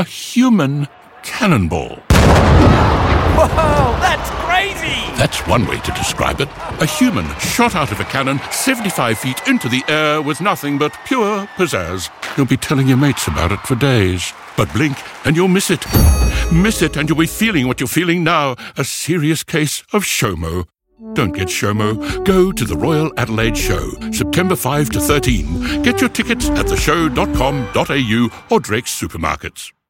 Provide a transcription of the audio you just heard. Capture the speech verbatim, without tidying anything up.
a human cannonball. Whoa, that's crazy! That's one way to describe it. A human shot out of a cannon seventy-five feet into the air with nothing but pure pizzazz. You'll be telling your mates about it for days. But blink and you'll miss it. Miss it and you'll be feeling what you're feeling now. A serious case of SHOMO. Don't get SHOMO. Go to the Royal Adelaide Show, September fifth to thirteenth. Get your tickets at the show dot com dot a u or Drake's Supermarkets.